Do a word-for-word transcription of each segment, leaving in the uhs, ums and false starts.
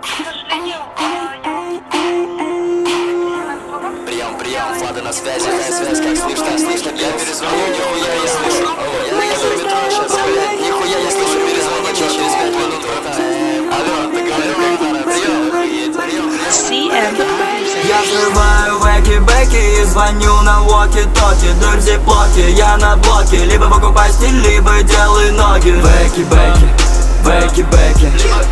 Прием, прием, Влада на связи, на связь, как слышно, слышно. Я перезвоню, нихуя я слышу. О, я еду в метро сейчас, блядь, нихуя я слышу, перезвони через пять минут, братан. Алло, ты говорю, как надо, прием, прием, си эм Я взрываю веки-беки и звоню на walkie-talkie. Дурь в зиплоке, я на блоке. Либо покупай стиль, либо делай ноги. Веки-беки, веки-беки,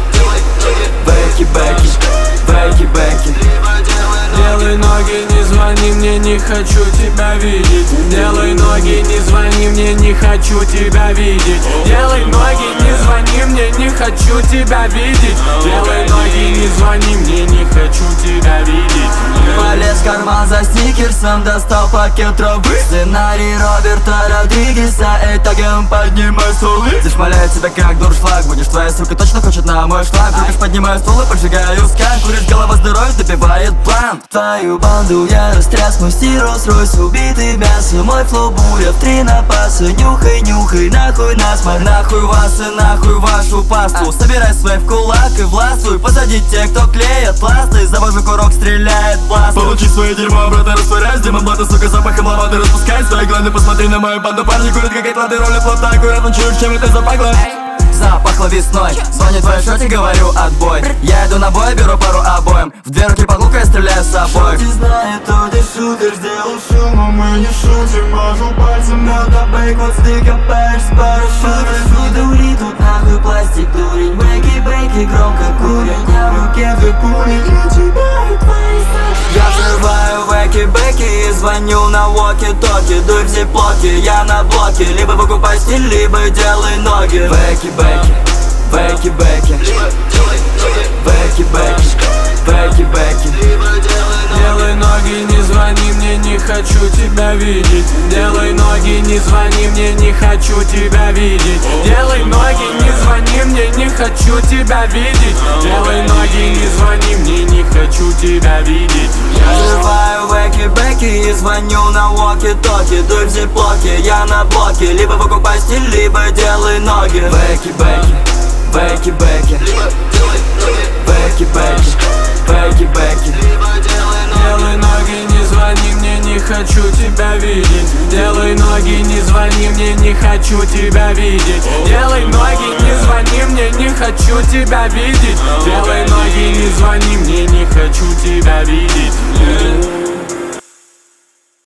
веки-беки, веки-беки. Делай ноги, не звони мне, не хочу тебя видеть. Делай ноги, не звони мне, не хочу тебя видеть. Делай ноги, не звони мне, не хочу тебя видеть. Делай ноги, не звони мне, не хочу тебя видеть. Полез в карман за сникерсом, достал пакет травы. Сценарий Роберта Родригеса, итогом поднимай столы. Зашмаляет тебя как дуршлаг, будешь твоя сука точно хочет на мой шлаг. Крутишь, поднимаю стул и поджигаю скан. Куришь, голова здоровья, добивает план. Твою банду я растряс, мой Rolls-Royce убитый мясо. Мой флоу буря в три напаса. Нюхай, нюхай, нахуй насморк. Нахуй вас и нахуй вашу пасту. Собирай свой в кулак и властвуй. Позади те, кто клеят ласты. Завожу курок, стреляет бласт. Получи свое дерьмо, обратно растворяюсь. Демон блата, сука, запахом лаванды распускай. Свои глаза, посмотри на мою банду. Парни курят, как атланты, роли плота. Аккуратно чуешь, чем это запахло. Запахло весной, звонит твой шоте, говорю отбой. Я иду на бой, беру пару обоим. В две руки под лука я стреляю с собой. Ты знает, кто ты шутер, сделал шум, а мы не шутим. Мажу пальцем, надо бейкон, стыка пэш с парашютом. Не дури, тут нахуй пластик дурень. Бэки-бэки, громко курят. Я в руке две пули для тебя и твоей саши. Я взрываю веки-бэки и звоню на walkie-talkie. Дуй в зиплоке, я на блоке. Либо покупай стиль, либо делай ноги. Веки-бэки, веки-бэки, веки-бэки, веки-бэки. Делай ноги, не звони мне, не хочу тебя видеть. Делай ноги, не звони мне, не хочу тебя видеть. Делай ноги, не звони мне, не хочу тебя видеть. Делай ноги, не звони мне, не хочу тебя видеть. Я взрываю веки-бэки и звоню на walkie-talkie. Дуй в зиплоке, я на блоке. Либо покупай стиль, либо делай ноги. Веки-бэки, веки-бэки, веки-бэки, веки-бэки. Делай ноги, не звони мне, не хочу тебя видеть. Делай ноги, не звони мне, не хочу тебя видеть. Делай ноги, не звони мне, не хочу тебя видеть. Делай ноги, не звони мне, не хочу тебя видеть.